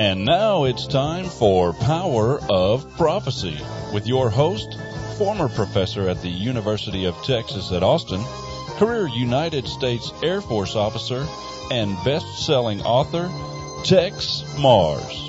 And now it's time for Power of Prophecy with your host, former professor at the University of Texas at Austin, career United States Air Force officer, and best-selling author, Tex Mars.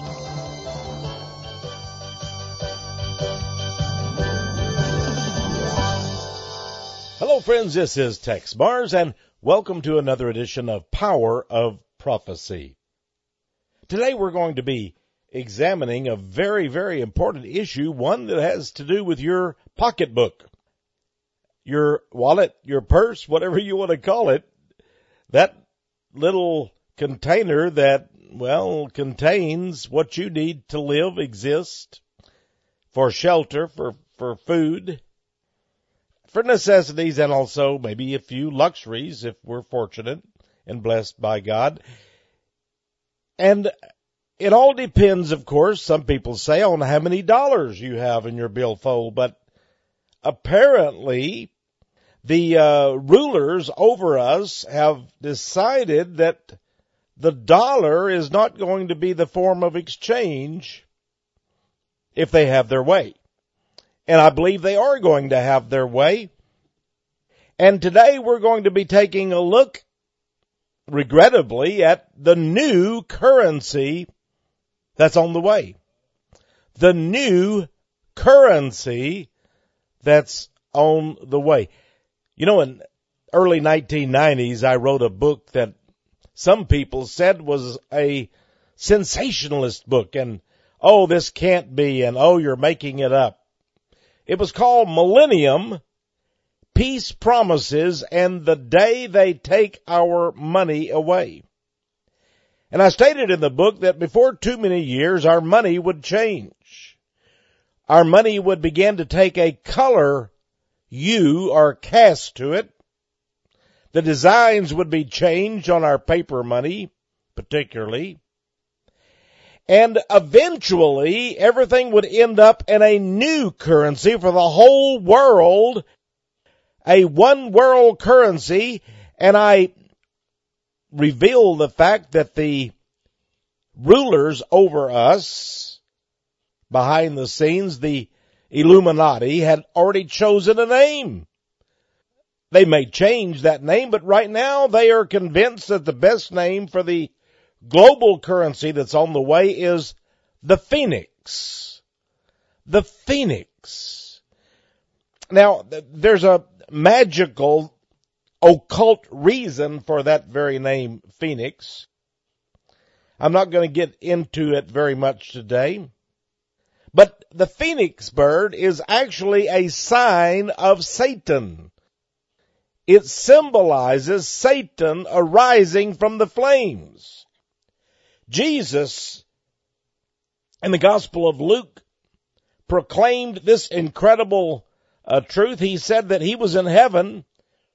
Hello friends, this is Tex Mars, and welcome to another edition of Power of Prophecy. Today we're going to be examining a very, very important issue, one that has to do with your pocketbook, your wallet, your purse, whatever you want to call it, that little container that, contains what you need to live, exist, for shelter, for food, for necessities, and also maybe a few luxuries if we're fortunate and blessed by God. And it all depends, of course, some people say, on how many dollars you have in your billfold. But apparently, the rulers over us have decided that the dollar is not going to be the form of exchange if they have their way. And I believe they are going to have their way. And today we're going to be taking a look, regrettably, at the new currency that's on the way. The new currency that's on the way. You know, in early 1990s, I wrote a book that some people said was a sensationalist book, and, oh, this can't be, and, oh, you're making it up. It was called Millennium, Peace Promises, and the Day They Take Our Money Away. And I stated in the book that before too many years, our money would change. Our money would begin to take a color hue or cast to it. The designs would be changed on our paper money, particularly. And eventually, everything would end up in a new currency for the whole world, a one world currency. And I reveal the fact that the rulers over us, behind the scenes, the Illuminati, had already chosen a name. They may change that name, but right now they are convinced that the best name for the global currency that's on the way is the Phoenix. The Phoenix. Now, there's a magical, occult reason for that very name, Phoenix. I'm not going to get into it very much today. But the Phoenix bird is actually a sign of Satan. It symbolizes Satan arising from the flames. Jesus, in the Gospel of Luke, proclaimed this incredible truth. He said that he was in heaven.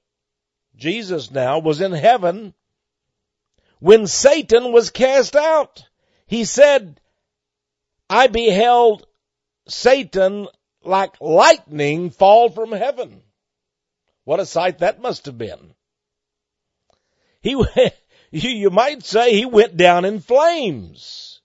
Jesus now was in heaven when Satan was cast out. He said, I beheld Satan like lightning fall from heaven. What a sight that must have been. You might say he went down in flames.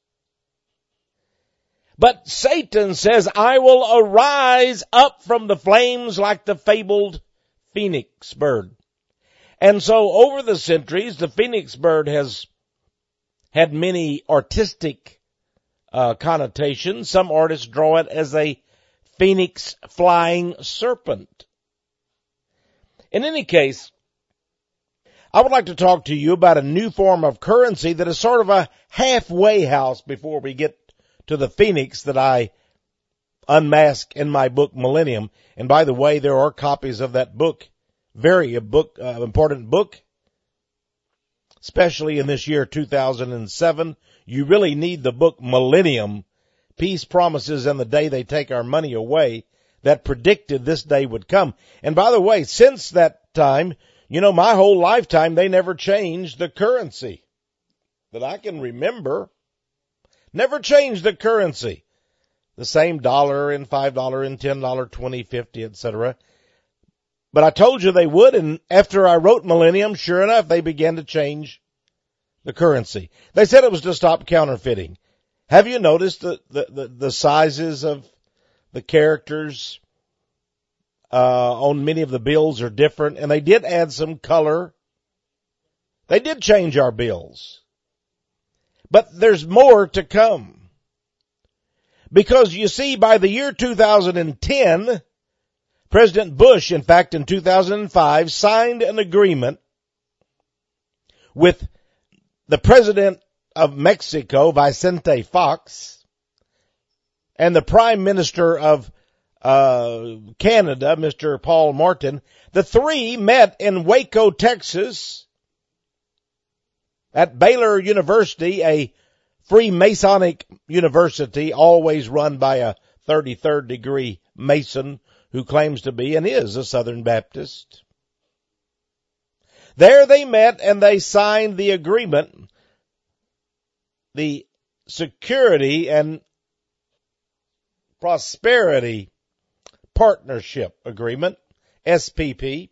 But Satan says, I will arise up from the flames like the fabled phoenix bird. And so over the centuries, the phoenix bird has had many artistic connotations. Some artists draw it as a phoenix flying serpent. In any case, I would like to talk to you about a new form of currency that is sort of a halfway house before we get to the Phoenix that I unmask in my book Millennium. And by the way, there are copies of that book, important book, especially in this year 2007. You really need the book Millennium, Peace Promises and the Day They Take Our Money Away, that predicted this day would come. And by the way, since that time, my whole lifetime, they never changed the currency that I can remember. Never changed the currency. The same dollar and $5 and $10, 20, 50, etc. But I told you they would, and after I wrote Millennium, sure enough, they began to change the currency. They said it was to stop counterfeiting. Have you noticed the sizes of the characters on many of the bills are different? And they did add some color. They did change our bills. But there's more to come. Because you see, by the year 2010, President Bush, in fact, in 2005, signed an agreement with the President of Mexico, Vicente Fox, and the Prime Minister of Canada, Mr. Paul Martin. The three met in Waco, Texas, at Baylor University, a Freemasonic university, always run by a 33rd degree Mason who claims to be and is a Southern Baptist. There they met and they signed the agreement, the Security and Prosperity Partnership Agreement, SPP.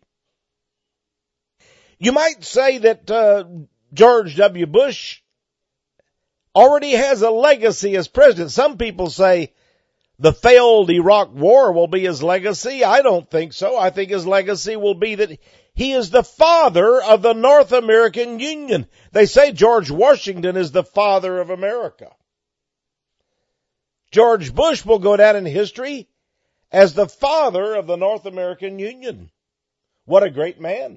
You might say that George W. Bush already has a legacy as president. Some people say the failed Iraq War will be his legacy. I don't think so. I think his legacy will be that he is the father of the North American Union. They say George Washington is the father of America. George Bush will go down in history as the father of the North American Union. What a great man.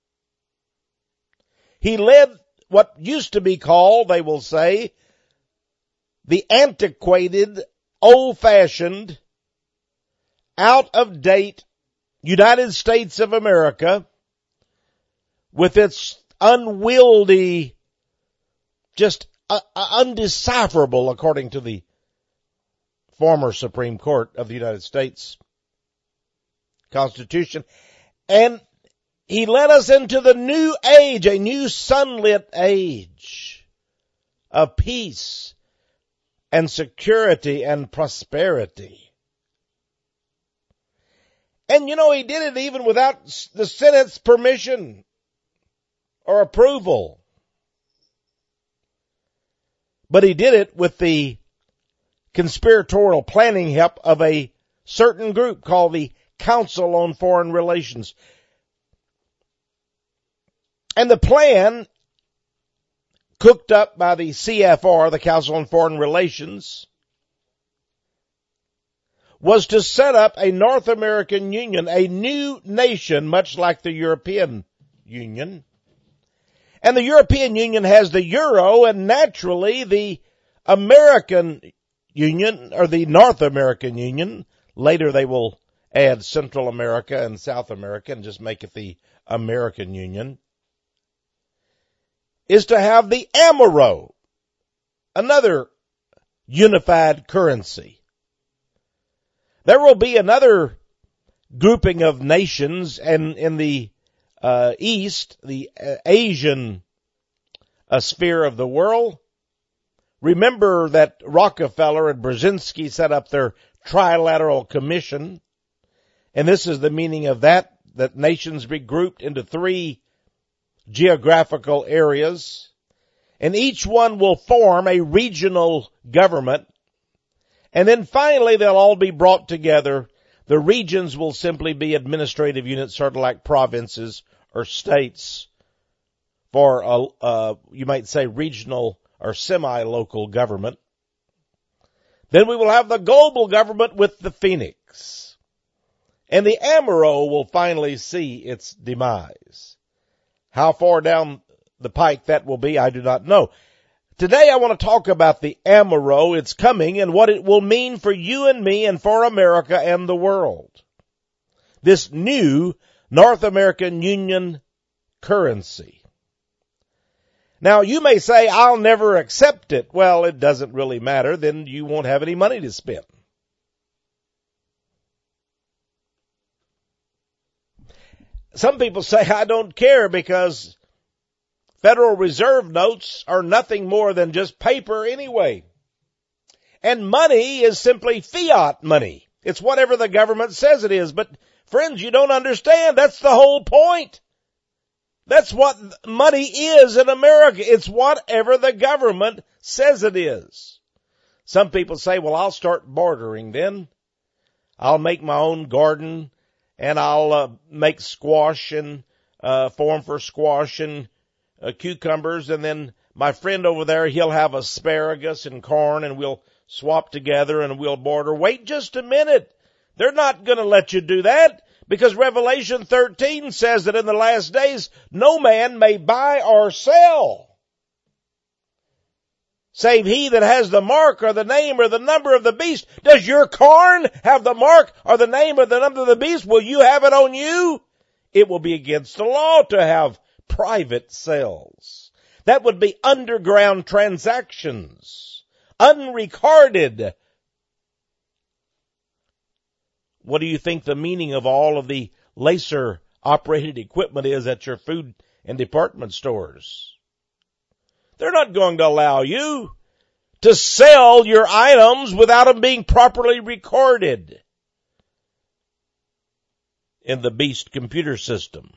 He led what used to be called, they will say, the antiquated, old-fashioned, out-of-date United States of America with its unwieldy, just undecipherable, according to the former Supreme Court of the United States Constitution. And he led us into the new age, a new sunlit age of peace and security and prosperity. And you know, he did it even without the Senate's permission or approval. But he did it with the conspiratorial planning help of a certain group called the Council on Foreign Relations. And the plan, cooked up by the CFR, the Council on Foreign Relations, was to set up a North American Union, a new nation, much like the European Union. And the European Union has the Euro, and naturally the American Union, or the North American Union, later they will add Central America and South America and just make it the American Union, is to have the Amero, another unified currency. There will be another grouping of nations, and in the East, the Asian sphere of the world. Remember that Rockefeller and Brzezinski set up their Trilateral Commission, and this is the meaning of that nations be grouped into 3 geographical areas, and each one will form a regional government, and then finally they'll all be brought together. The regions will simply be administrative units, sort of like provinces or states, for you might say regional or semi-local government. Then we will have the global government with the Phoenix, and the Amero will finally see its demise. How far down the pike that will be, I do not know. Today I want to talk about the Amero, its coming, and what it will mean for you and me and for America and the world. This new North American Union currency. Now you may say, I'll never accept it. Well, it doesn't really matter. Then you won't have any money to spend. Some people say, I don't care because Federal Reserve notes are nothing more than just paper anyway. And money is simply fiat money. It's whatever the government says it is. But friends, you don't understand. That's the whole point. That's what money is in America. It's whatever the government says it is. Some people say, well, I'll start bartering then. I'll make my own garden and I'll make squash and form for squash and cucumbers, and then my friend over there, he'll have asparagus and corn, and we'll swap together and we'll barter. Wait just a minute. They're not going to let you do that, because Revelation 13 says that in the last days no man may buy or sell, save he that has the mark or the name or the number of the beast. Does your corn have the mark or the name or the number of the beast? Will you have it on you? It will be against the law to have private sales. That would be underground transactions, unrecorded. What do you think the meaning of all of the laser-operated equipment is at your food and department stores? They're not going to allow you to sell your items without them being properly recorded in the Beast computer system.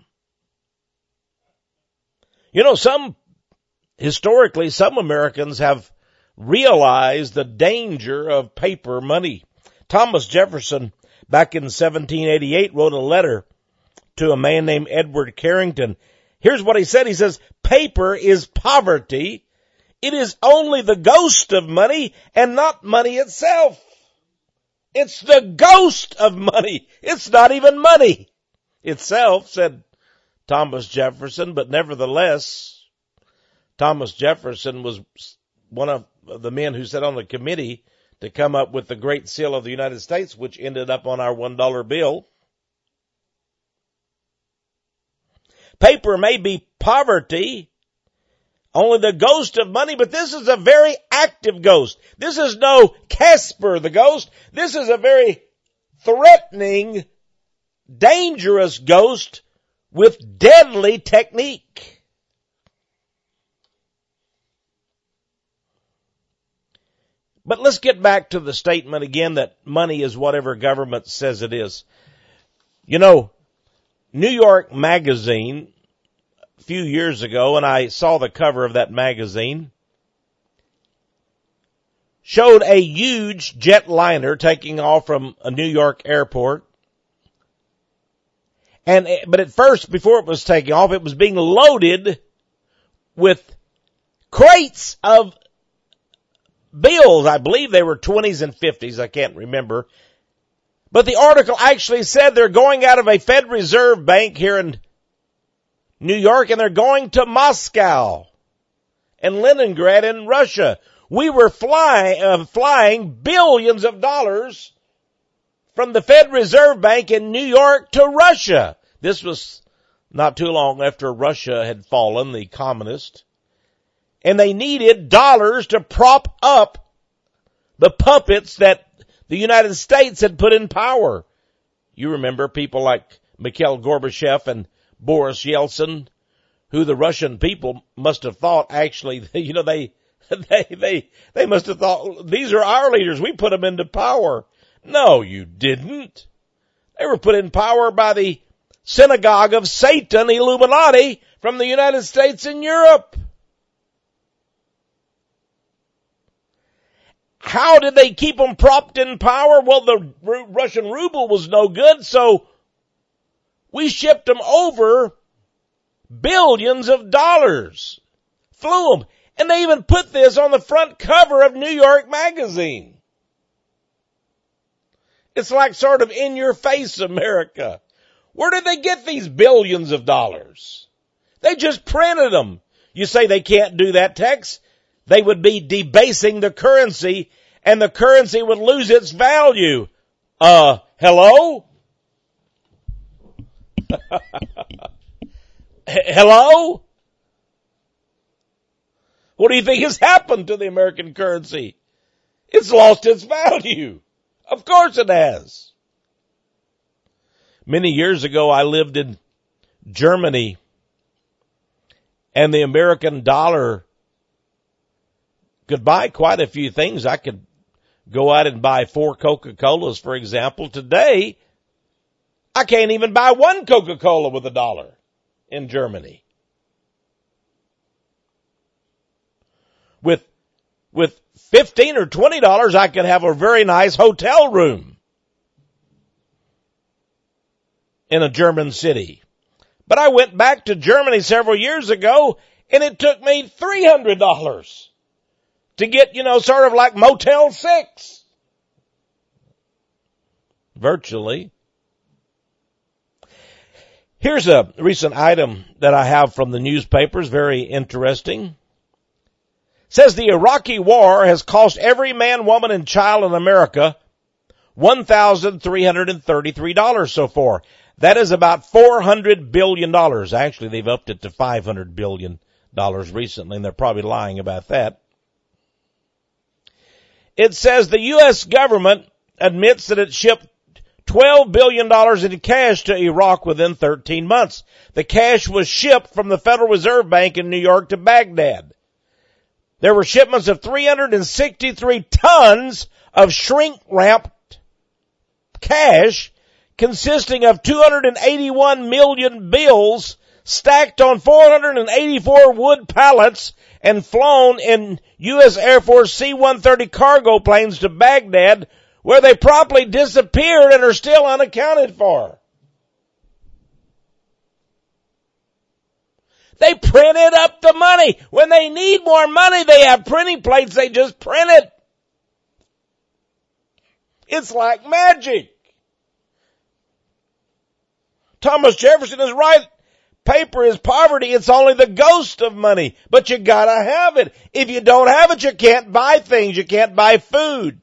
You know, historically, some Americans have realized the danger of paper money. Thomas Jefferson, back in 1788, wrote a letter to a man named Edward Carrington. Here's what he said. He says, paper is poverty. It is only the ghost of money and not money itself. It's the ghost of money. It's not even money itself, said Thomas Jefferson, but nevertheless, Thomas Jefferson was one of the men who sat on the committee to come up with the Great Seal of the United States, which ended up on our $1 bill. Paper may be poverty, only the ghost of money, but this is a very active ghost. This is no Casper the ghost. This is a very threatening, dangerous ghost with deadly technique. But let's get back to the statement again that money is whatever government says it is. You know, New York Magazine, a few years ago, and I saw the cover of that magazine, showed a huge jetliner taking off from a New York airport. But at first, before it was taking off, it was being loaded with crates of bills. I believe they were 20s and 50s. I can't remember. But the article actually said they're going out of a Fed Reserve Bank here in New York, and they're going to Moscow and Leningrad in Russia. We were flying billions of dollars from the Fed Reserve Bank in New York to Russia. This was not too long after Russia had fallen, the communist. And they needed dollars to prop up the puppets that the United States had put in power. You remember people like Mikhail Gorbachev and Boris Yeltsin, who the Russian people must have thought actually, you know, they must have thought, these are our leaders. We put them into power. No, you didn't. They were put in power by the synagogue of Satan, Illuminati, from the United States and Europe. How did they keep them propped in power? Well, the Russian ruble was no good, so we shipped them over billions of dollars. Flew them. And they even put this on the front cover of New York Magazine. It's like sort of in your face America. Where did they get these billions of dollars? They just printed them. You say they can't do that, Tex? They would be debasing the currency, and the currency would lose its value. Hello? Hello? What do you think has happened to the American currency? It's lost its value. Of course it has. Many years ago, I lived in Germany, and the American dollar could buy quite a few things. I could go out and buy 4 Coca-Colas, for example. Today, I can't even buy 1 Coca-Cola with $1 in Germany. With with $15 or $20, I could have a very nice hotel room in a German city. But I went back to Germany several years ago, and it took me $300 to get, sort of like Motel 6. Virtually. Here's a recent item that I have from the newspapers, very interesting. It says the Iraqi war has cost every man, woman, and child in America $1,333 so far. That is about $400 billion. Actually, they've upped it to $500 billion recently, and they're probably lying about that. It says the U.S. government admits that it shipped $12 billion in cash to Iraq within 13 months. The cash was shipped from the Federal Reserve Bank in New York to Baghdad. There were shipments of 363 tons of shrink-wrapped cash consisting of 281 million bills stacked on 484 wood pallets and flown in U.S. Air Force C-130 cargo planes to Baghdad, where they promptly disappeared and are still unaccounted for. They printed up the money. When they need more money, they have printing plates. They just print it. It's like magic. Thomas Jefferson is right. Paper is poverty. It's only the ghost of money. But you gotta have it. If you don't have it, you can't buy things. You can't buy food.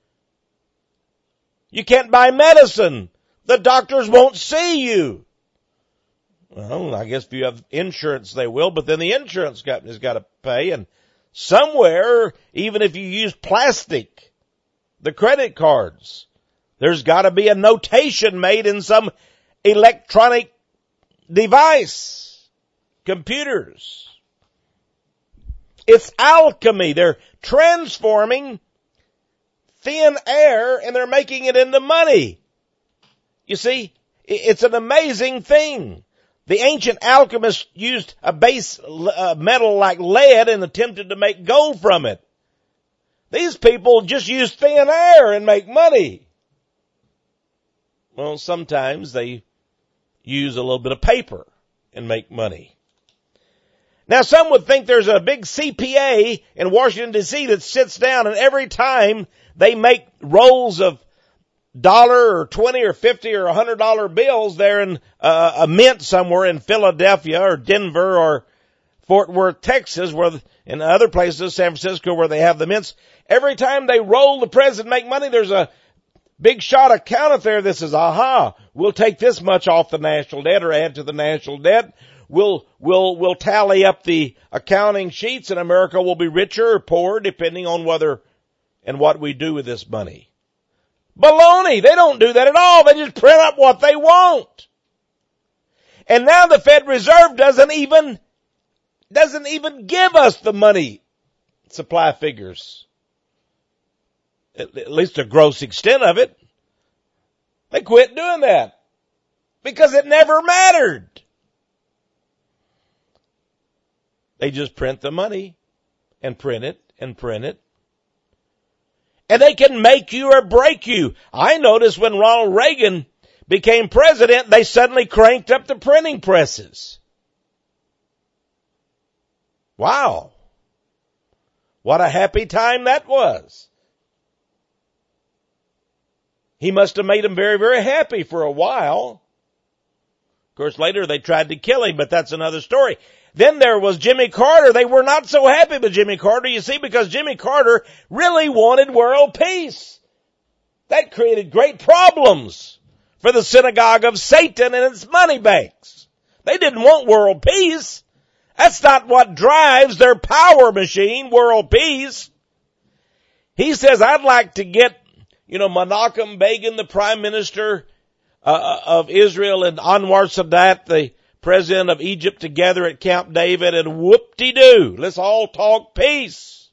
You can't buy medicine. The doctors won't see you. Well, I guess if you have insurance, they will, but then the insurance company's got to pay. And somewhere, even if you use plastic, the credit cards, there's got to be a notation made in some electronic device, computers. It's alchemy. They're transforming thin air and they're making it into money. You see, it's an amazing thing. The ancient alchemists used a base metal like lead and attempted to make gold from it. These people just use thin air and make money. Well, sometimes they use a little bit of paper and make money. Now, some would think there's a big CPA in Washington, D.C. that sits down and every time they make rolls of $1 or $20 or $50 or $100 bills, they're in a mint somewhere in Philadelphia or Denver or Fort Worth, Texas, where in other places, San Francisco, where they have the mints. Every time they roll the president make money, there's a big shot account there that says, we'll take this much off the national debt or add to the national debt. We'll tally up the accounting sheets and America will be richer or poorer depending on whether and what we do with this money. Baloney. They don't do that at all. They just print up what they want. And now the Fed Reserve doesn't even give us the money supply figures. At least a gross extent of it. They quit doing that because it never mattered. They just print the money and print it and print it. And they can make you or break you. I noticed when Ronald Reagan became president, they suddenly cranked up the printing presses. Wow. What a happy time that was. He must have made them very, very happy for a while. Of course, later they tried to kill him, but that's another story. Then there was Jimmy Carter. They were not so happy with Jimmy Carter, you see, because Jimmy Carter really wanted world peace. That created great problems for the synagogue of Satan and its money banks. They didn't want world peace. That's not what drives their power machine, world peace. He says, I'd like to get, Menachem Begin, the prime minister of Israel, and Anwar Sadat, the president of Egypt, together at Camp David, and whoop-de-doo, let's all talk peace.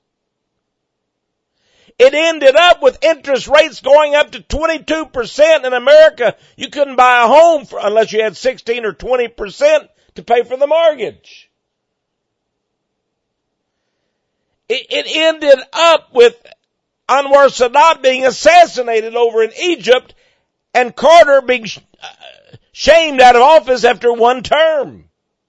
It ended up with interest rates going up to 22% in America. You couldn't buy a home unless you had 16 or 20% to pay for the mortgage. It ended up with Anwar Sadat being assassinated over in Egypt and Carter being shamed out of office after one term.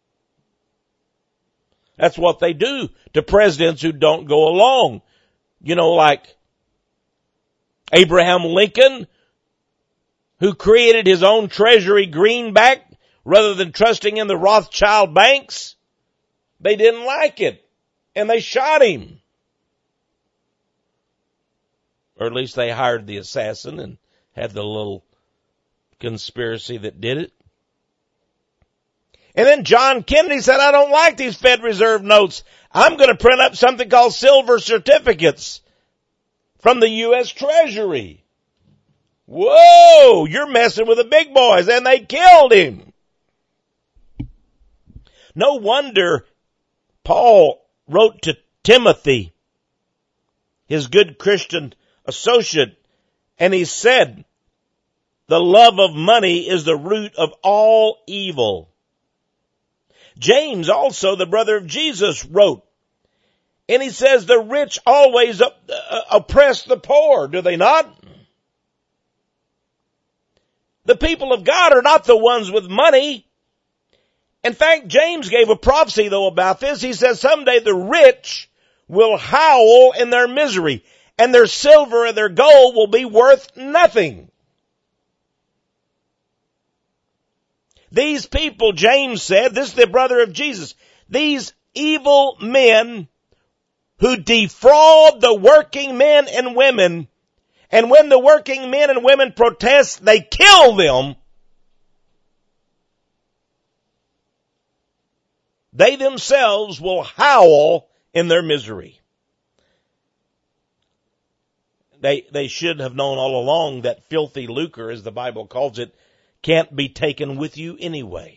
That's what they do to presidents who don't go along. You know, like Abraham Lincoln, who created his own treasury greenback rather than trusting in the Rothschild banks. They didn't like it, and they shot him. Or at least they hired the assassin and had the little conspiracy that did it. And then John Kennedy said, I don't like these Fed Reserve notes. I'm going to print up something called silver certificates from the U.S. Treasury. Whoa, you're messing with the big boys, and they killed him. No wonder Paul wrote to Timothy, his good Christian associate, and he said, the love of money is the root of all evil. James also, the brother of Jesus, wrote, and he says the rich always oppress the poor, do they not? The people of God are not the ones with money. In fact, James gave a prophecy, though, about this. He says someday the rich will howl in their misery, and their silver and their gold will be worth nothing. These people, James said, this is the brother of Jesus, these evil men who defraud the working men and women, and when the working men and women protest, they kill them. They themselves will howl in their misery. They should have known all along that filthy lucre, as the Bible calls it, can't be taken with you anyway.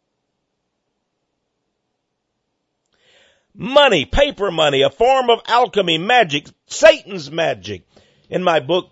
Money, paper money, a form of alchemy, magic, Satan's magic. In my book,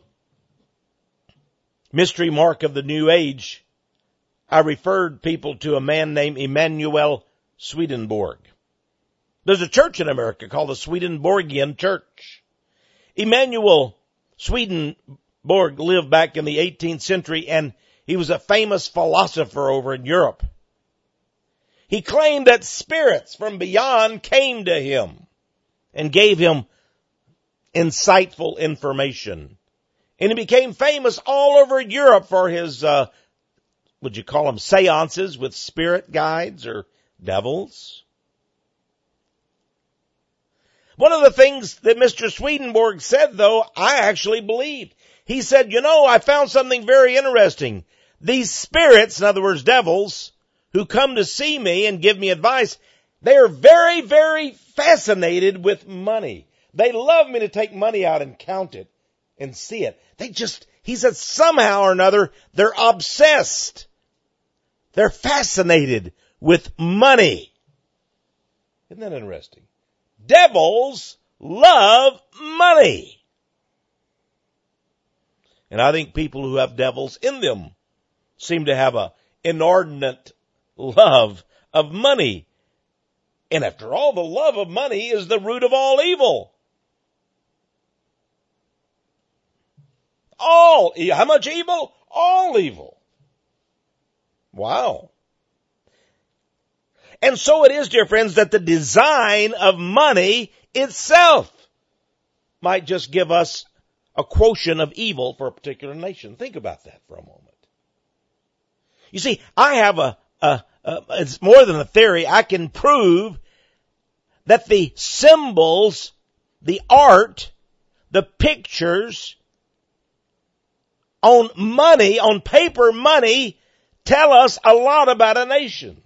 Mystery Mark of the New Age, I referred people to a man named Emanuel Swedenborg. There's a church in America called the Swedenborgian Church. Emanuel Swedenborg lived back in the 18th century, and he was a famous philosopher over in Europe. He claimed that spirits from beyond came to him and gave him insightful information. And he became famous all over Europe for his, would you call them seances with spirit guides or devils? One of the things that Mr. Swedenborg said, though, I actually believed. He said, I found something very interesting. These spirits, in other words, devils, who come to see me and give me advice, they are very, very fascinated with money. They love me to take money out and count it and see it. He said, somehow or another, they're obsessed. They're fascinated with money. Isn't that interesting? Devils love money. And I think people who have devils in them seem to have an inordinate love of money. And after all, the love of money is the root of all evil. How much evil? All evil. Wow. And so it is, dear friends, that the design of money itself might just give us a quotient of evil for a particular nation. Think about that for a moment. You see, I have it's more than a theory. I can prove that the symbols, the art, the pictures on money, on paper money, tell us a lot about a nation.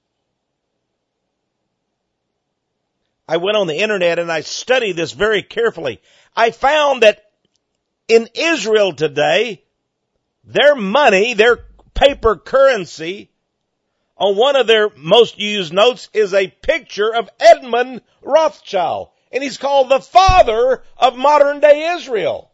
I went on the internet and I studied this very carefully. I found that in Israel today, their money, their paper currency, on one of their most used notes is a picture of Edmund Rothschild. And he's called the father of modern day Israel.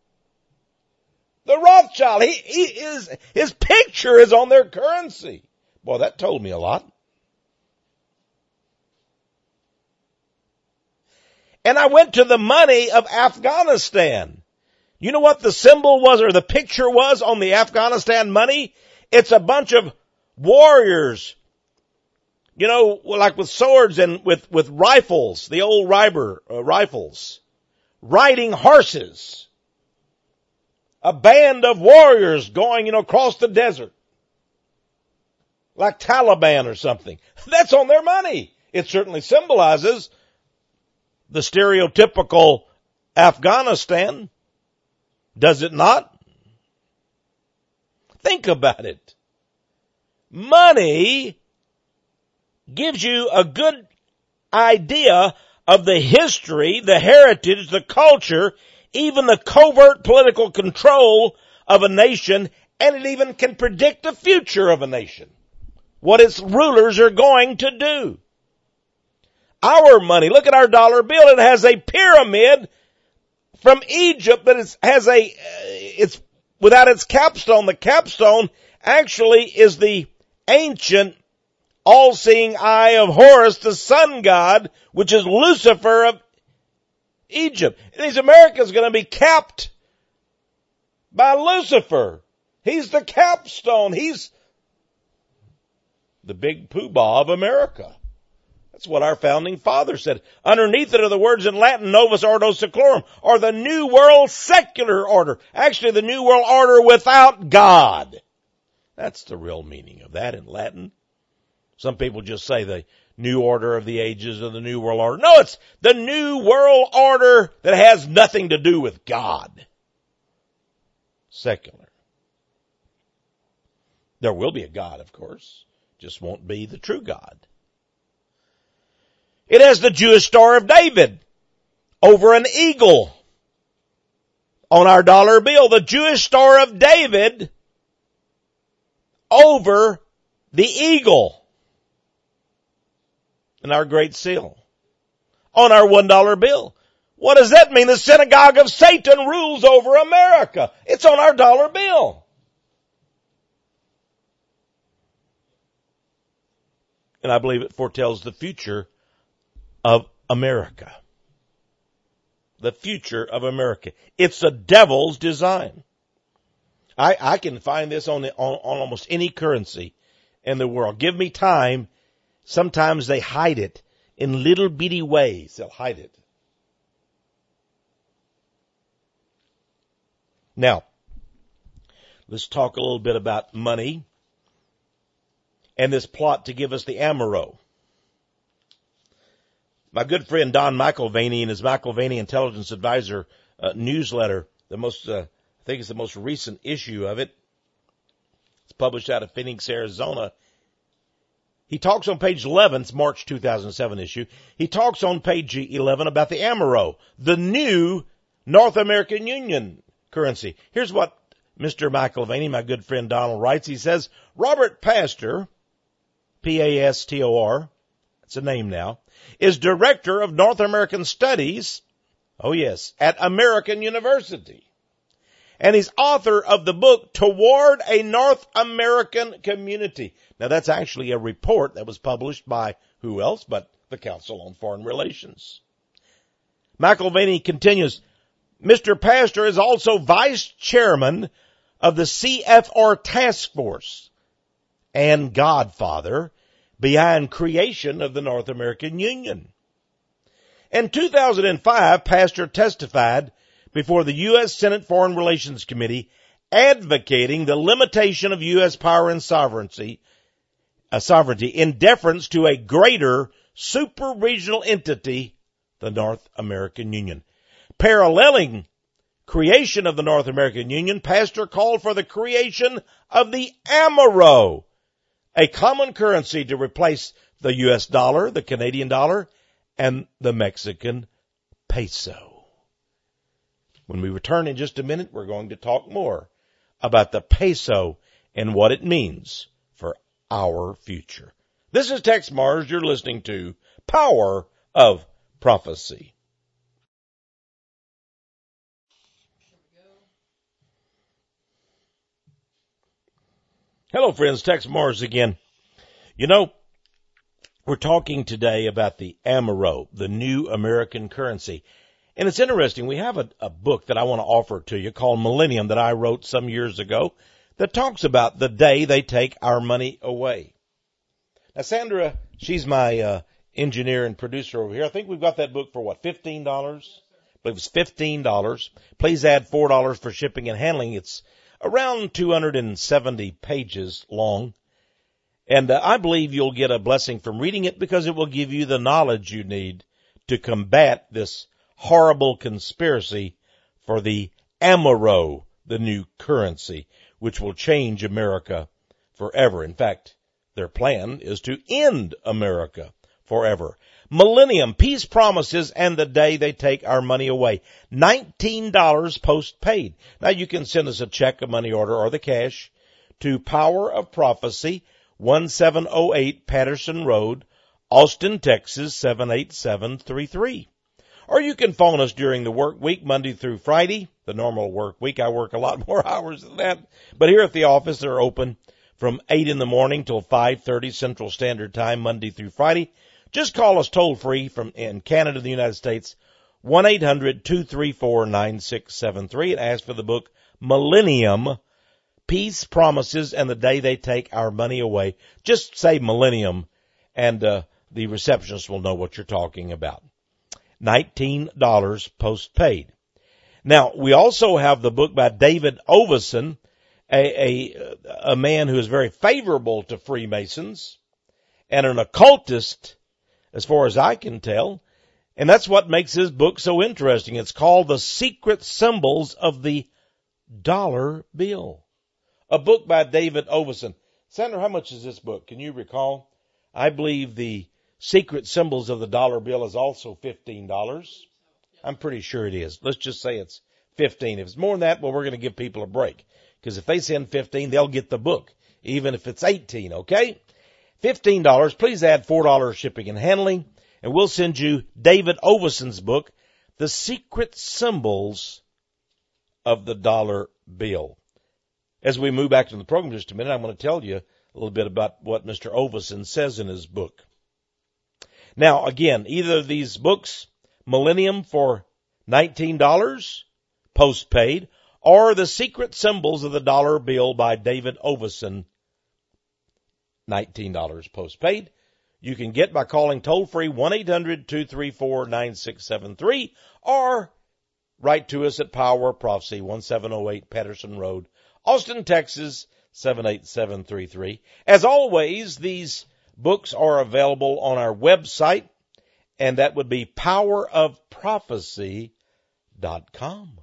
The Rothschild, his picture is on their currency. Boy, that told me a lot. And I went to the money of Afghanistan. You know what the symbol was, or the picture was on the Afghanistan money? It's a bunch of warriors, you know, like with swords and with rifles, the old rifles, riding horses. A band of warriors going, across the desert. Like Taliban or something. That's on their money. It certainly symbolizes the stereotypical Afghanistan. Does it not? Think about it. Money gives you a good idea of the history, the heritage, the culture, even the covert political control of a nation, and it even can predict the future of a nation. What its rulers are going to do. Our money, look at our dollar bill, it has a pyramid from Egypt, but it's without its capstone. The capstone actually is the ancient all-seeing eye of Horus, the sun god, which is Lucifer of Egypt. And these Americans are going to be capped by Lucifer. He's the capstone. He's the big poobah of America. That's what our founding father said. Underneath it are the words in Latin, Novus Ordo Seclorum, or the New World Secular Order. Actually, the New World Order without God. That's the real meaning of that in Latin. Some people just say the New Order of the Ages or the New World Order. No, it's the New World Order that has nothing to do with God. Secular. There will be a God, of course. Just won't be the true God. It has the Jewish Star of David over an eagle on our dollar bill. The Jewish Star of David over the eagle in our Great Seal on our $1 bill. What does that mean? The synagogue of Satan rules over America. It's on our dollar bill. And I believe it foretells the future of America. The future of America. It's the devil's design. I can find this on almost any currency in the world. Give me time. Sometimes they hide it in little bitty ways. They'll hide it. Now, let's talk a little bit about money and this plot to give us the Amaro. My good friend Don McIlvaney in his McIlvaney Intelligence Advisor newsletter, I think it's the most recent issue of it. It's published out of Phoenix, Arizona. He talks on page 11, it's March 2007 issue. He talks on page 11 about the Amaro, the new North American Union currency. Here's what Mr. McIlvaney, my good friend Donald, writes. He says, Robert Pastor, Pastor, it's a name now, is Director of North American Studies, oh yes, at American University. And he's author of the book, Toward a North American Community. Now that's actually a report that was published by who else but the Council on Foreign Relations. McIlvaney continues, Mr. Pastor is also Vice Chairman of the CFR Task Force and godfather behind creation of the North American Union. In 2005, Pastor testified before the U.S. Senate Foreign Relations Committee advocating the limitation of U.S. power and sovereignty in deference to a greater super-regional entity, the North American Union. Paralleling creation of the North American Union, Pastor called for the creation of the Amaro, a common currency to replace the U.S. dollar, the Canadian dollar, and the Mexican peso. When we return in just a minute, we're going to talk more about the peso and what it means for our future. This is Tex Mars. You're listening to Power of Prophecy. Hello, friends. Tex Mars again. You know, We're talking today about the Amero, the new American currency. And it's interesting, we have a book that I want to offer to you called Millennium that I wrote some years ago that talks about the day they take our money away. Now, Sandra, she's my engineer and producer over here. I think we've got that book for what, $15? I believe it's $15. Please add $4 for shipping and handling. It's around 270 pages long. And I believe you'll get a blessing from reading it because it will give you the knowledge you need to combat this horrible conspiracy for the Amero, the new currency, which will change America forever. In fact, their plan is to end America forever. Millennium, peace promises, and the day they take our money away. $19 postpaid. Now you can send us a check, a money order, or the cash to Power of Prophecy, 1708 Patterson Road, Austin, Texas, 78733. Or you can phone us during the work week, Monday through Friday, the normal work week. I work a lot more hours than that. But here at the office, they're open from 8 in the morning till 5:30 Central Standard Time, Monday through Friday. Just call us toll free from in Canada, the United States, 1-800-234-9673, and ask for the book Millennium, Peace Promises, and the Day They Take Our Money Away. Just say Millennium, and the receptionist will know what you're talking about. $19 postpaid. Now, we also have the book by David Oveson, a man who is very favorable to Freemasons and an occultist, as far as I can tell. And that's what makes his book so interesting. It's called The Secret Symbols of the Dollar Bill. A book by David Oveson. Sandra, how much is this book? Can you recall? I believe the Secret Symbols of the Dollar Bill is also $15. I'm pretty sure it is. Let's just say it's $15. If it's more than that, well, we're going to give people a break. Because if they send $15, they'll get the book, even if it's $18, okay? $15. Please add $4 shipping and handling, and we'll send you David Oveson's book, The Secret Symbols of the Dollar Bill. As we move back to the program just a minute, I'm going to tell you a little bit about what Mr. Oveson says in his book. Now, again, either of these books, Millennium for $19, postpaid, or The Secret Symbols of the Dollar Bill by David Oveson, $19 postpaid. You can get by calling toll-free 1-800-234-9673 or write to us at Power of Prophecy, 1708 Patterson Road, Austin, Texas, 78733. As always, these books are available on our website, and that would be powerofprophecy.com.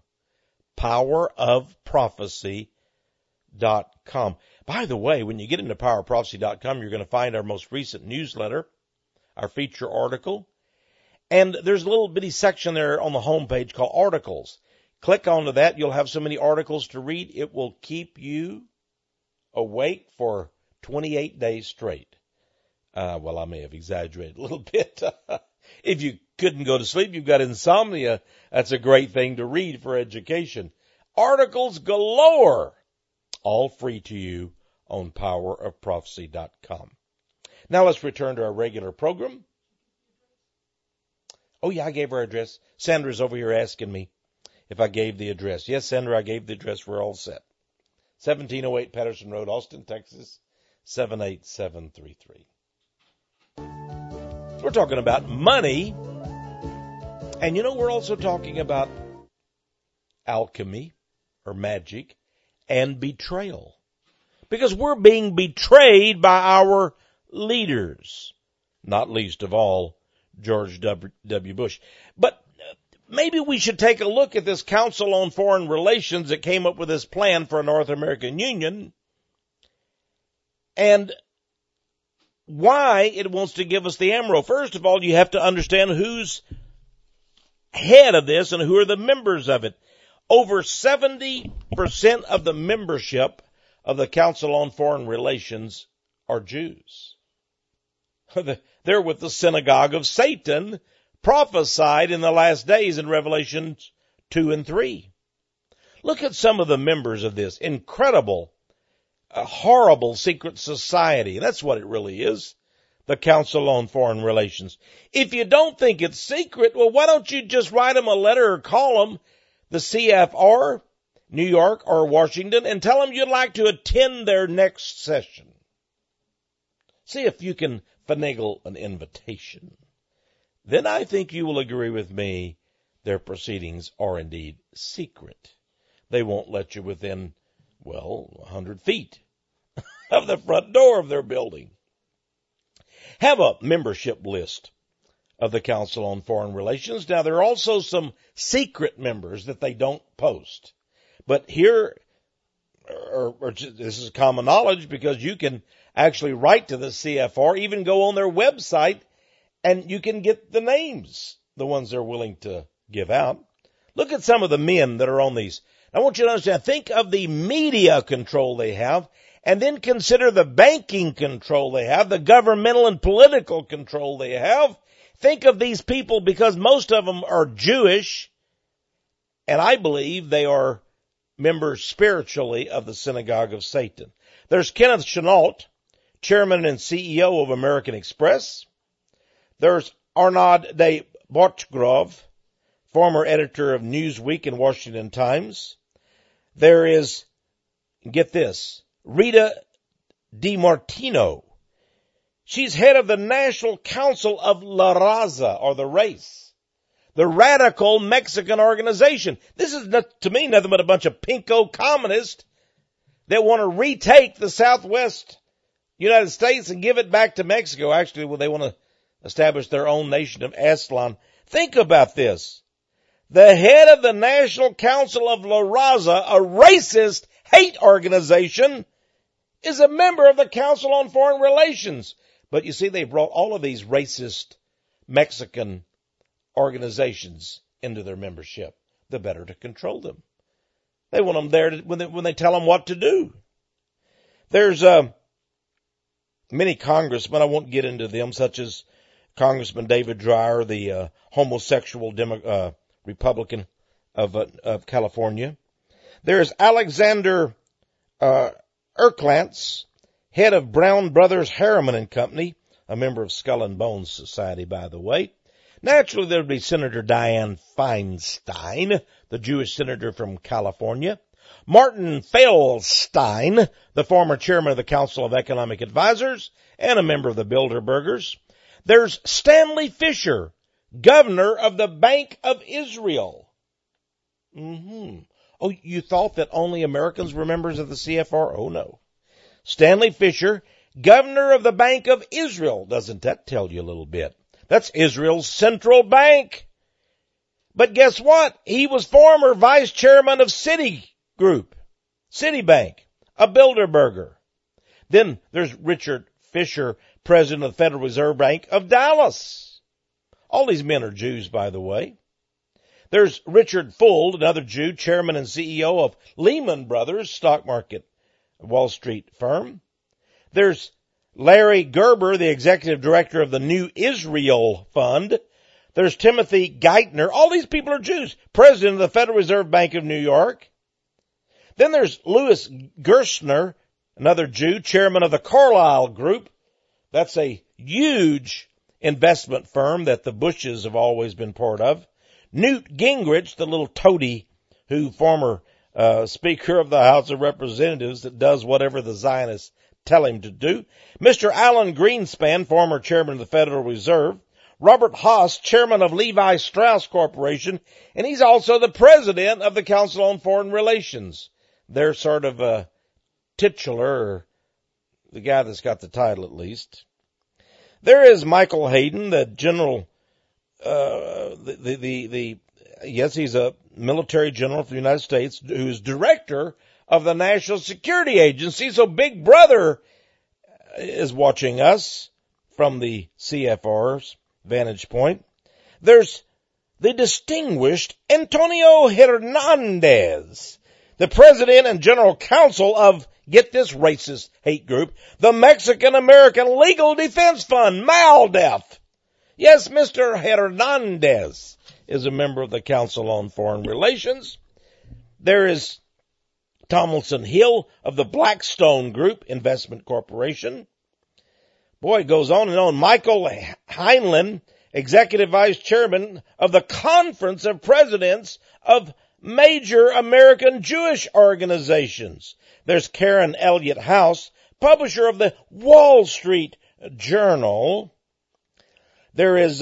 Powerofprophecy.com. By the way, when you get into powerofprophecy.com, you're going to find our most recent newsletter, our feature article, and there's a little bitty section there on the homepage called Articles. Click onto that. You'll have so many articles to read, it will keep you awake for 28 days straight. Well, I may have exaggerated a little bit. If you couldn't go to sleep, you've got insomnia, that's a great thing to read for education. Articles galore, all free to you on powerofprophecy.com. Now let's return to our regular program. Oh, yeah, I gave our address. Sandra's over here asking me if I gave the address. Yes, Sandra, I gave the address. We're all set. 1708 Patterson Road, Austin, Texas, 78733. We're talking about money. And we're also talking about alchemy or magic and betrayal. Because we're being betrayed by our leaders, not least of all George W. Bush. But maybe we should take a look at this Council on Foreign Relations that came up with this plan for a North American Union and why it wants to give us the Amero. First of all, you have to understand who's head of this and who are the members of it. Over 70% of the membership of the Council on Foreign Relations are Jews. They're with the synagogue of Satan, prophesied in the last days in Revelation 2 and 3. Look at some of the members of this incredible, horrible secret society. That's what it really is. the Council on Foreign Relations. If you don't think it's secret, well, why don't you just write them a letter or call them, the CFR, New York or Washington, and tell them you'd like to attend their next session. See if you can finagle an invitation. Then I think you will agree with me, their proceedings are indeed secret. They won't let you within, 100 feet of the front door of their building. Have a membership list of the Council on Foreign Relations. Now, there are also some secret members that they don't post. But here, this is common knowledge because you can actually write to the CFR, even go on their website, and you can get the names, the ones they're willing to give out. Look at some of the men that are on these. I want you to understand, think of the media control they have, and then consider the banking control they have, the governmental and political control they have. Think of these people because most of them are Jewish, and I believe they are members spiritually of the synagogue of Satan. There's Kenneth Chenault, chairman and CEO of American Express. There's Arnaud de Botgrove, former editor of Newsweek and Washington Times. There is, get this, Rita DiMartino. She's head of the National Council of La Raza, or the Race, the radical Mexican organization. This is, to me, nothing but a bunch of pinko communists that want to retake the Southwest United States and give it back to Mexico. Actually, they want to establish their own nation of Aztlan. Think about this. The head of the National Council of La Raza, a racist hate organization, is a member of the Council on Foreign Relations. But you see, they brought all of these racist Mexican organizations into their membership. The better to control them. They want them there when they tell them what to do. There's many congressmen, I won't get into them, such as Congressman David Dreyer, the homosexual Republican of California. There's Alexander Erklantz, head of Brown Brothers Harriman and Company, a member of Skull and Bones Society, by the way. Naturally, there would be Senator Dianne Feinstein, the Jewish senator from California. Martin Feldstein, the former chairman of the Council of Economic Advisors and a member of the Bilderbergers. There's Stanley Fisher, governor of the Bank of Israel. Oh, you thought that only Americans were members of the CFR? Oh, no. Stanley Fisher, governor of the Bank of Israel. Doesn't that tell you a little bit? That's Israel's central bank. But guess what? He was former vice chairman of Citigroup, Citibank, a Bilderberger. Then there's Richard Fisher, president of the Federal Reserve Bank of Dallas. All these men are Jews, by the way. There's Richard Fuld, another Jew, chairman and CEO of Lehman Brothers stock market Wall Street firm. There's Larry Gerber, the executive director of the New Israel Fund. There's Timothy Geithner. All these people are Jews, president of the Federal Reserve Bank of New York. Then there's Louis Gerstner, another Jew, chairman of the Carlyle Group. That's a huge investment firm that the Bushes have always been part of. Newt Gingrich, the little toady who former Speaker of the House of Representatives that does whatever the Zionists tell him to do. Mr. Alan Greenspan, former chairman of the Federal Reserve. Robert Haas, chairman of Levi Strauss Corporation, and he's also the president of the Council on Foreign Relations. They're sort of a titular, the guy that's got the title at least. There is Michael Hayden, the general, yes, he's a military general for the United States who's director of the National Security Agency. So Big Brother is watching us from the CFR's vantage point. There's the distinguished Antonio Hernandez, the president and general counsel of, get this racist hate group, the Mexican American Legal Defense Fund, MALDEF. Yes, Mr. Hernandez is a member of the Council on Foreign Relations. There is Tomlinson Hill of the Blackstone Group Investment Corporation. Boy, it goes on and on. Michael Heinlein, Executive Vice Chairman of the Conference of Presidents of Major American Jewish Organizations. There's Karen Elliott House, publisher of the Wall Street Journal. There is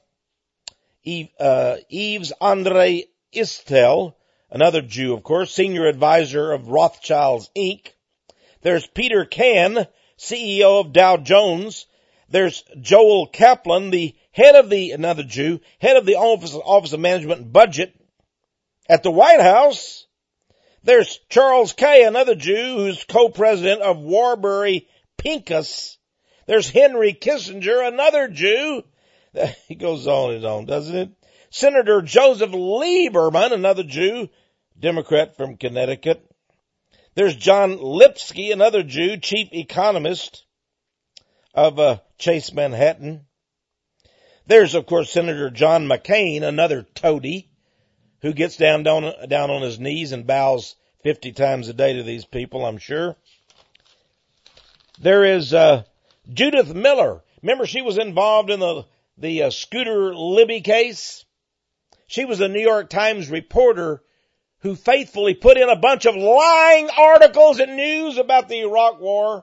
Yves Andre Istel, another Jew, of course, senior advisor of Rothschilds, Inc. There's Peter Kahn, CEO of Dow Jones. There's Joel Kaplan, the another Jew, head of the Office of Management and Budget at the White House. There's Charles Kay, another Jew, who's co-president of Warburg Pincus. There's Henry Kissinger, another Jew. He goes on and on, doesn't it? Senator Joseph Lieberman, another Jew, Democrat from Connecticut. There's John Lipsky, another Jew, chief economist of Chase Manhattan. There's, of course, Senator John McCain, another toady, who gets down on his knees and bows 50 times a day to these people, I'm sure. There is Judith Miller. Remember, she was involved in the Scooter Libby case? She was a New York Times reporter who faithfully put in a bunch of lying articles and news about the Iraq War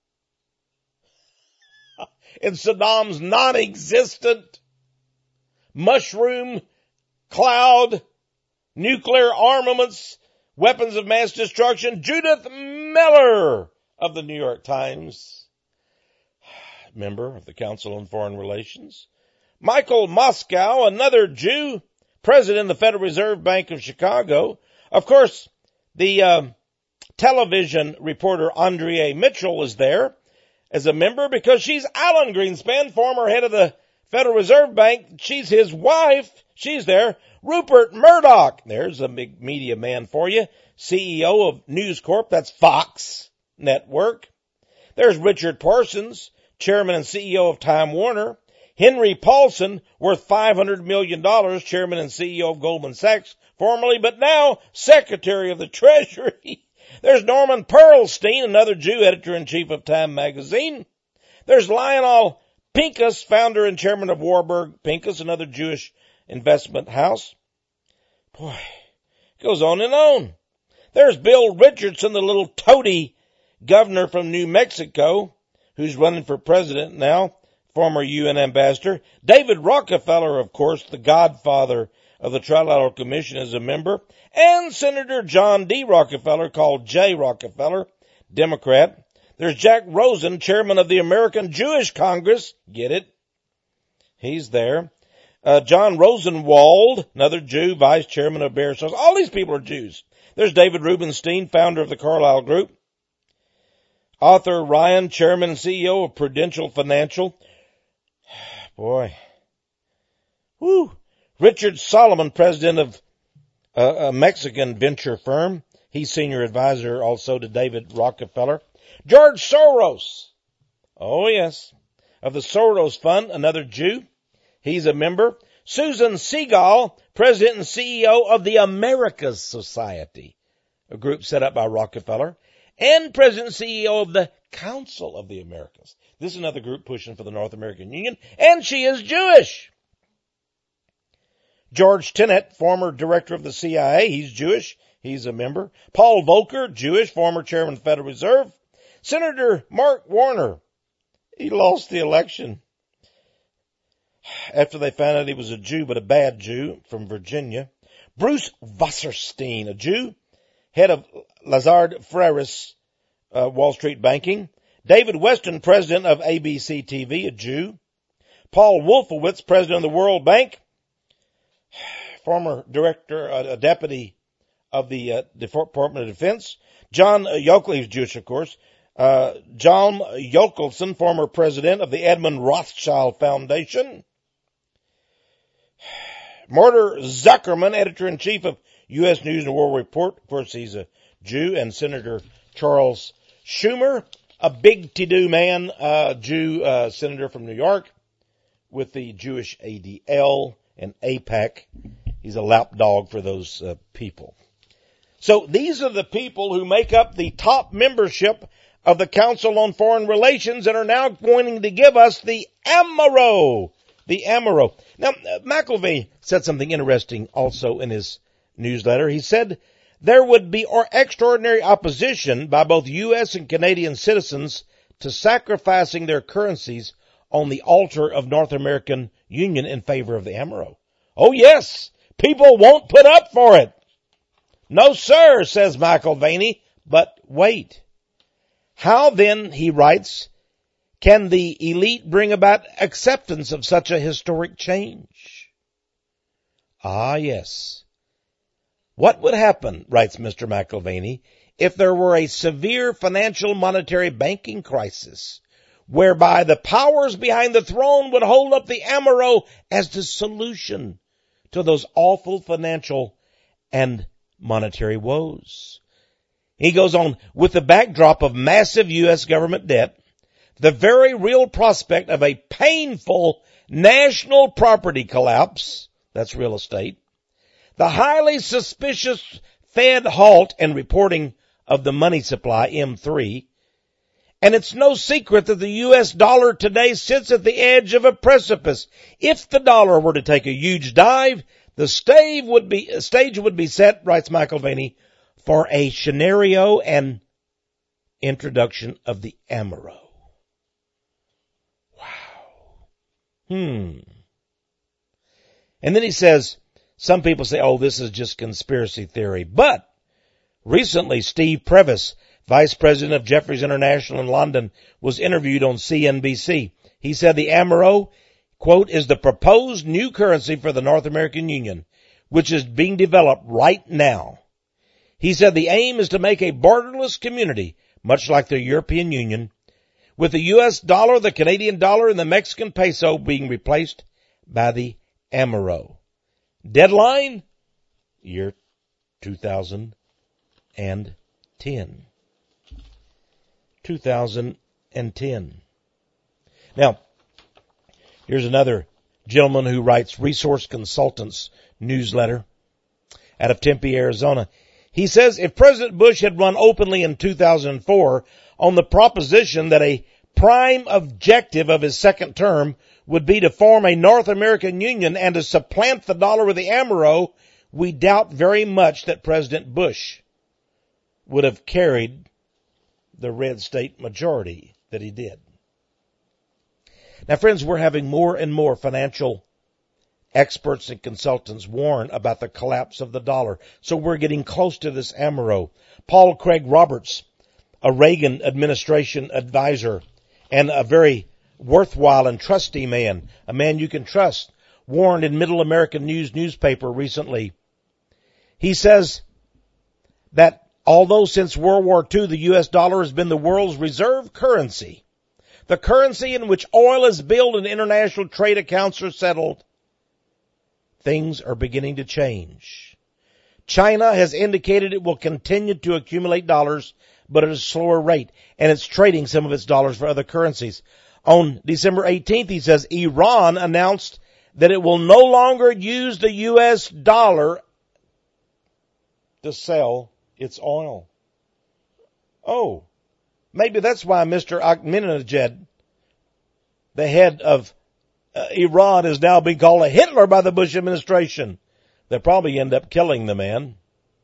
in Saddam's non-existent mushroom cloud, nuclear armaments, weapons of mass destruction. Judith Miller of the New York Times, member of the Council on Foreign Relations. Michael Moskow, another Jew, president of the Federal Reserve Bank of Chicago. Of course, the television reporter Andrea Mitchell is there as a member because she's Alan Greenspan, former head of the Federal Reserve Bank. She's his wife. She's there. Rupert Murdoch, there's a big media man for you, CEO of News Corp, that's Fox Network. There's Richard Parsons, chairman and CEO of Time Warner. Henry Paulson, worth $500 million, chairman and CEO of Goldman Sachs, formerly, but now Secretary of the Treasury. There's Norman Pearlstein, another Jew, editor-in-chief of Time magazine. There's Lionel Pincus, founder and chairman of Warburg Pincus, another Jewish investment house. Boy, it goes on and on. There's Bill Richardson, the little toady governor from New Mexico, who's running for president now, former UN ambassador. David Rockefeller, of course, the godfather of the Trilateral Commission, is a member. And Senator John D. Rockefeller, called J. Rockefeller, Democrat. There's Jack Rosen, chairman of the American Jewish Congress. Get it? He's there. John Rosenwald, another Jew, vice chairman of Bear Stars. All these people are Jews. There's David Rubenstein, founder of the Carlyle Group. Arthur Ryan, chairman and CEO of Prudential Financial. Boy. Woo. Richard Solomon, president of a Mexican venture firm. He's senior advisor also to David Rockefeller. George Soros. Oh, yes. Of the Soros Fund, another Jew. He's a member. Susan Seagal, president and CEO of the Americas Society, a group set up by Rockefeller, and president and CEO of the Council of the Americas. This is another group pushing for the North American Union, and she is Jewish. George Tenet, former director of the CIA, he's Jewish. He's a member. Paul Volcker, Jewish, former chairman of the Federal Reserve. Senator Mark Warner, he lost the election after they found out he was a Jew, but a bad Jew, from Virginia. Bruce Wasserstein, a Jew, head of Lazard Freres, Wall Street Banking. David Weston, president of ABC TV, a Jew. Paul Wolfowitz, president of the World Bank, former director, a deputy of the Department of Defense. John Yokel, he's Jewish, of course. John Yokelson, former president of the Edmund Rothschild Foundation. Mortar Zuckerman, editor-in-chief of U.S. News and World Report. Of course, he's a Jew. And Senator Charles Schumer, a big-to-do man, Jew, senator from New York with the Jewish ADL and AIPAC. He's a lapdog for those people. So these are the people who make up the top membership of the Council on Foreign Relations and are now going to give us the AMERO. The AMERO. Now, McIlveen said something interesting also in his newsletter. He said there would be extraordinary opposition by both U.S. and Canadian citizens to sacrificing their currencies on the altar of North American Union in favor of the AMERO. Oh, yes, people won't put up for it. No, sir, says McIlveen, but wait. How then, he writes, can the elite bring about acceptance of such a historic change? Ah, yes. What would happen, writes Mr. McIlveen, if there were a severe financial monetary banking crisis, whereby the powers behind the throne would hold up the AMERO as the solution to those awful financial and monetary woes? He goes on, with the backdrop of massive U.S. government debt, the very real prospect of a painful national property collapse, that's real estate, the highly suspicious Fed halt and reporting of the money supply, M3, and it's no secret that the U.S. dollar today sits at the edge of a precipice. If the dollar were to take a huge dive, the stage would be set, writes McIlveen, for a scenario and introduction of the AMERO. Wow. And then he says, some people say, oh, this is just conspiracy theory. But recently, Steve Previs, Vice President of Jefferies International in London, was interviewed on CNBC. He said the AMERO, quote, is the proposed new currency for the North American Union, which is being developed right now. He said the aim is to make a borderless community, much like the European Union, with the U.S. dollar, the Canadian dollar, and the Mexican peso being replaced by the AMERO. Deadline? Year 2010. 2010. Now, here's another gentleman who writes Resource Consultants newsletter out of Tempe, Arizona. He says if President Bush had run openly in 2004 on the proposition that a prime objective of his second term would be to form a North American Union and to supplant the dollar with the AMERO, we doubt very much that President Bush would have carried the red state majority that he did. Now, friends, we're having more and more financial experts and consultants warn about the collapse of the dollar. So we're getting close to this AMERO. Paul Craig Roberts, a Reagan administration advisor and a very worthwhile and trusty man, a man you can trust, warned in Middle American News newspaper recently. He says that although since World War II the U.S. dollar has been the world's reserve currency, the currency in which oil is billed and international trade accounts are settled, things are beginning to change. China has indicated it will continue to accumulate dollars, but at a slower rate, and it's trading some of its dollars for other currencies. On December 18th, he says, Iran announced that it will no longer use the U.S. dollar to sell its oil. Oh, maybe that's why Mr. Ahmadinejad, the head of Iran, is now being called a Hitler by the Bush administration. They'll probably end up killing the man.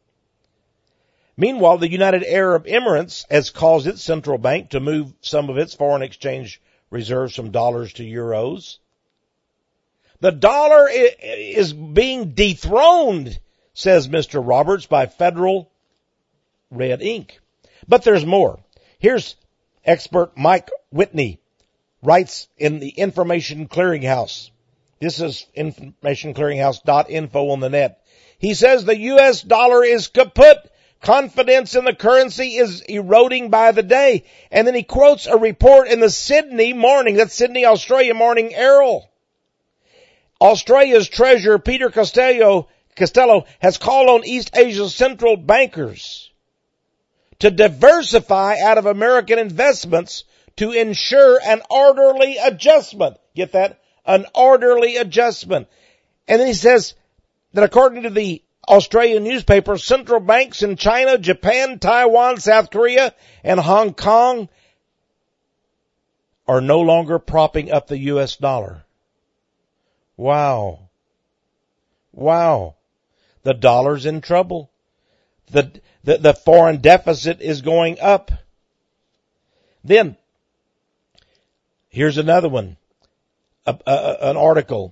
Meanwhile, the United Arab Emirates has caused its central bank to move some of its foreign exchange reserves from dollars to euros. The dollar is being dethroned, says Mr. Roberts, by federal red ink. But there's more. Here's expert Mike Whitney, writes in the Information Clearinghouse. This is informationclearinghouse.info on the net. He says the U.S. dollar is kaput. Confidence in the currency is eroding by the day. And then he quotes a report in the Sydney Morning, that's Sydney, Australia Morning Herald. Australia's Treasurer Peter Costello has called on East Asia's central bankers to diversify out of American investments to ensure an orderly adjustment. Get that? An orderly adjustment. And then he says that according to the Australian newspaper, central banks in China, Japan, Taiwan, South Korea, and Hong Kong are no longer propping up the U.S. dollar. Wow. Wow. The dollar's in trouble. The foreign deficit is going up. Then, here's another one. An article.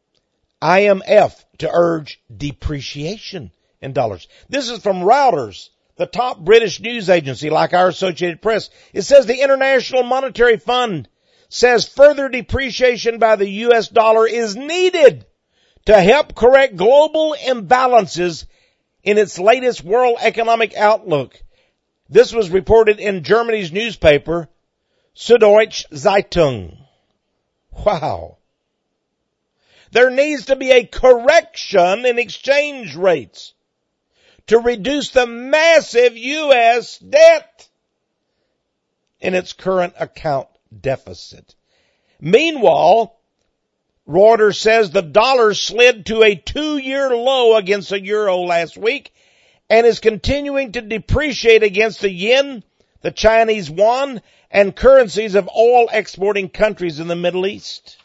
IMF to urge depreciation in dollars. This is from Reuters, the top British news agency like our Associated Press. It says the International Monetary Fund says further depreciation by the U.S. dollar is needed to help correct global imbalances in its latest World Economic Outlook. This was reported in Germany's newspaper, Süddeutsche Zeitung. Wow. There needs to be a correction in exchange rates to reduce the massive U.S. debt in its current account deficit. Meanwhile, Reuters says the dollar slid to a 2-year low against the euro last week and is continuing to depreciate against the yen, the Chinese yuan, and currencies of oil exporting countries in the Middle East.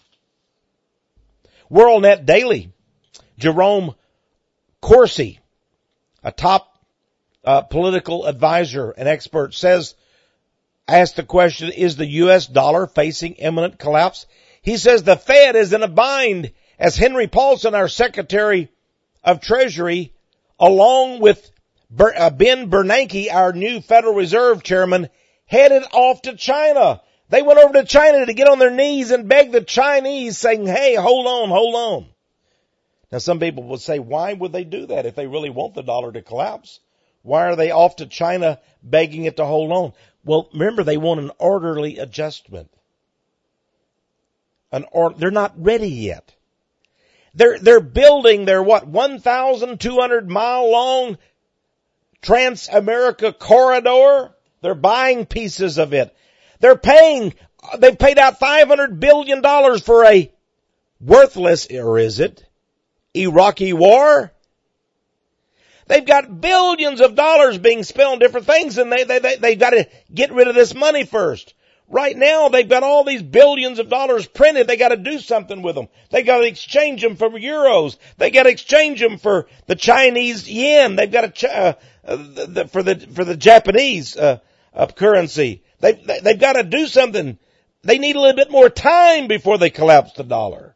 WorldNet Daily, Jerome Corsi, a top political advisor and expert, asked the question, is the U.S. dollar facing imminent collapse? He says the Fed is in a bind as Henry Paulson, our Secretary of Treasury, along with Ben Bernanke, our new Federal Reserve Chairman, headed off to China. They went over to China to get on their knees and beg the Chinese, saying, hey, hold on. Now, some people would say, why would they do that if they really want the dollar to collapse? Why are they off to China begging it to hold on? Well, remember, they want an orderly adjustment. They're not ready yet. They're building their 1,200 mile long Trans-America corridor. They're buying pieces of it. They've paid out $500 billion for a worthless, or is it, Iraqi war. They've got billions of dollars being spent on different things, and they've got to get rid of this money first. Right now, they've got all these billions of dollars printed. They got to do something with them. They got to exchange them for euros. They got to exchange them for the Chinese yen. They've got to for the Japanese currency. They've got to do something. They need a little bit more time before they collapse the dollar.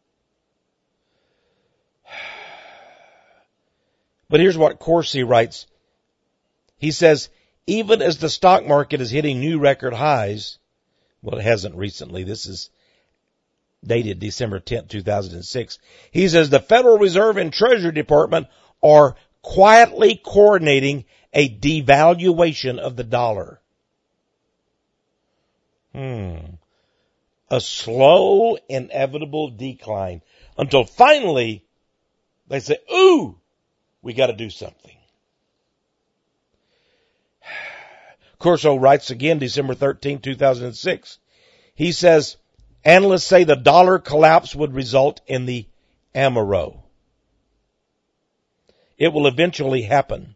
But here's what Corsi writes. He says, even as the stock market is hitting new record highs, well, it hasn't recently. This is dated December 10th, 2006. He says the Federal Reserve and Treasury Department are quietly coordinating a devaluation of the dollar. A slow, inevitable decline until finally they say, ooh, we got to do something. Corso writes again, December 13, 2006. He says, analysts say the dollar collapse would result in the Amaro. It will eventually happen.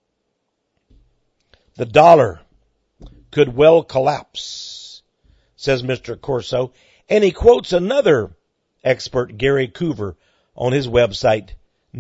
The dollar could well collapse, says Mr. Corso. And he quotes another expert, Gary Coover, on his website,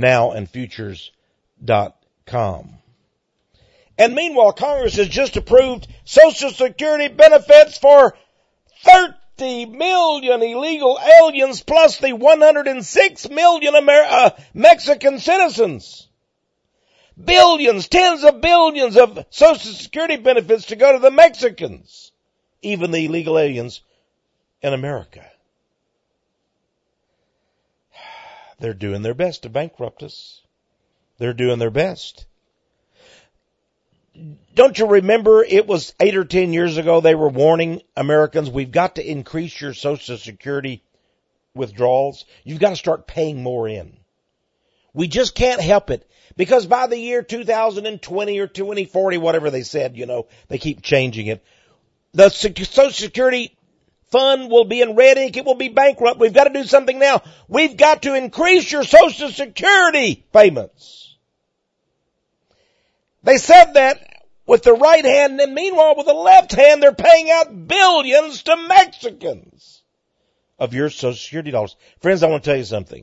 nowandfutures.com. And meanwhile, Congress has just approved Social Security benefits for 30 million illegal aliens plus the 106 million Mexican citizens. Billions, tens of billions of Social Security benefits to go to the Mexicans, even the illegal aliens in America. They're doing their best to bankrupt us. They're doing their best. Don't you remember it was 8 or 10 years ago they were warning Americans, we've got to increase your Social Security withdrawals. You've got to start paying more in. We just can't help it. Because by the year 2020 or 2040, whatever they said, they keep changing it. The Social Security fund will be in red ink. It will be bankrupt. We've got to do something now. We've got to increase your Social Security payments. They said that with the right hand, and meanwhile with the left hand they're paying out billions to Mexicans of your Social Security dollars. Friends, I want to tell you something.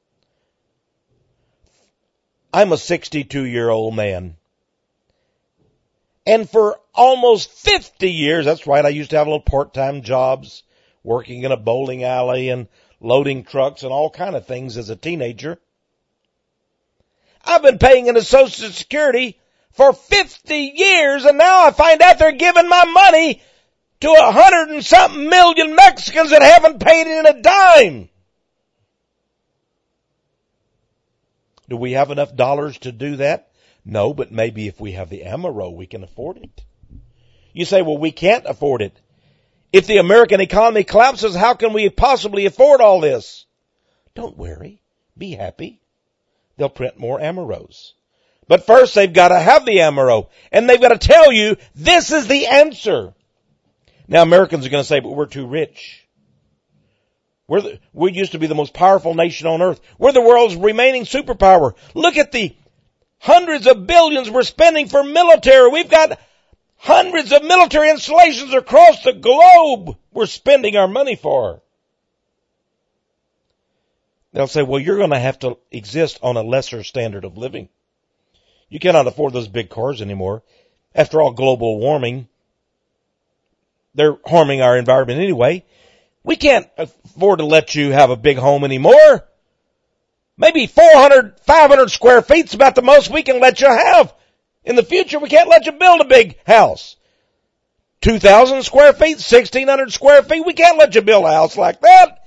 I'm a 62-year-old man. And for almost 50 years, that's right, I used to have little part-time jobs, working in a bowling alley and loading trucks and all kind of things as a teenager. I've been paying into Social Security for 50 years, and now I find out they're giving my money to 100 and something million Mexicans that haven't paid in a dime. Do we have enough dollars to do that? No, but maybe if we have the Amaro, we can afford it. You say, well, we can't afford it. If the American economy collapses, how can we possibly afford all this? Don't worry. Be happy. They'll print more Amaros. But first, they've got to have the Amaro. And they've got to tell you, this is the answer. Now, Americans are going to say, but we're too rich. We used to be the most powerful nation on earth. We're the world's remaining superpower. Look at the hundreds of billions we're spending for military. We've got hundreds of military installations across the globe we're spending our money for. They'll say, well, you're going to have to exist on a lesser standard of living. You cannot afford those big cars anymore. After all, global warming, they're harming our environment anyway. We can't afford to let you have a big home anymore. Maybe 400, 500 square feet is about the most we can let you have. In the future, we can't let you build a big house. 2,000 square feet, 1,600 square feet, we can't let you build a house like that.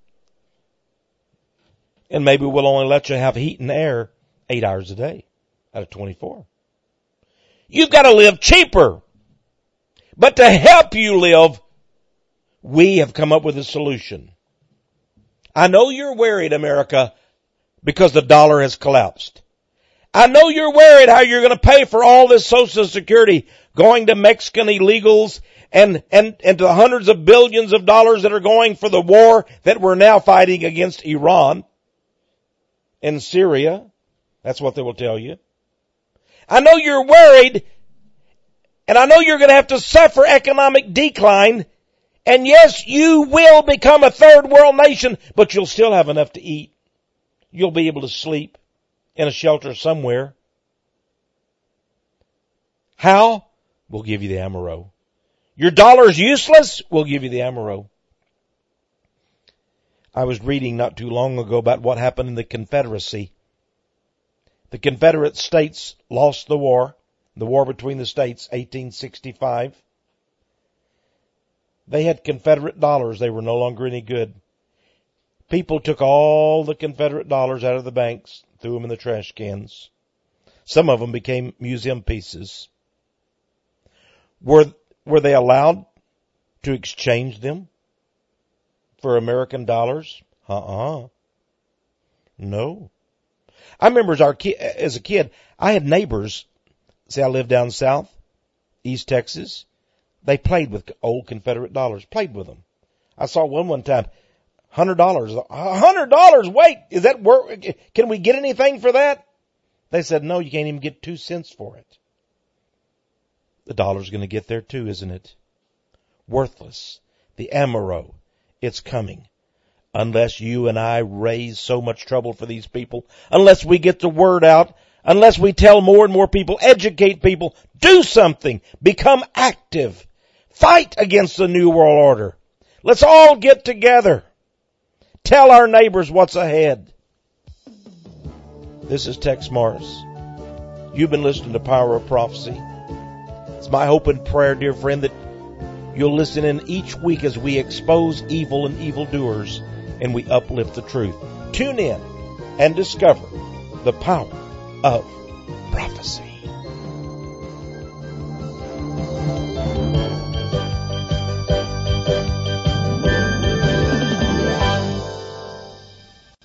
And maybe we'll only let you have heat and air 8 hours a day out of 24. You've got to live cheaper. But to help you live, we have come up with a solution. I know you're worried, America, because the dollar has collapsed. I know you're worried how you're going to pay for all this Social Security going to Mexican illegals and to the hundreds of billions of dollars that are going for the war that we're now fighting against Iran and Syria. That's what they will tell you. I know you're worried, and I know you're going to have to suffer economic decline. And yes, you will become a third world nation, but you'll still have enough to eat. You'll be able to sleep in a shelter somewhere. How? We'll give you the Amaro. Your dollar's useless? We'll give you the Amaro. I was reading not too long ago about what happened in the Confederacy. The Confederate States lost the war between the states, 1865. They had Confederate dollars. They were no longer any good. People took all the Confederate dollars out of the banks, threw them in the trash cans. Some of them became museum pieces. Were they allowed to exchange them for American dollars? No. I remember as a kid, I had neighbors. See, I lived down south, East Texas. They played with old Confederate dollars, played with them. I saw one time, $100. $100? Wait, is that work? Can we get anything for that? They said, no, you can't even get 2 cents for it. The dollar's going to get there too, isn't it? Worthless. The Amaro. It's coming. Unless you and I raise so much trouble for these people, unless we get the word out, unless we tell more and more people, educate people, do something, become active, fight against the New World Order. Let's all get together. Tell our neighbors what's ahead. This is Tex Morris. You've been listening to Power of Prophecy. It's my hope and prayer, dear friend, that you'll listen in each week as we expose evil and evildoers and we uplift the truth. Tune in and discover the power of prophecy.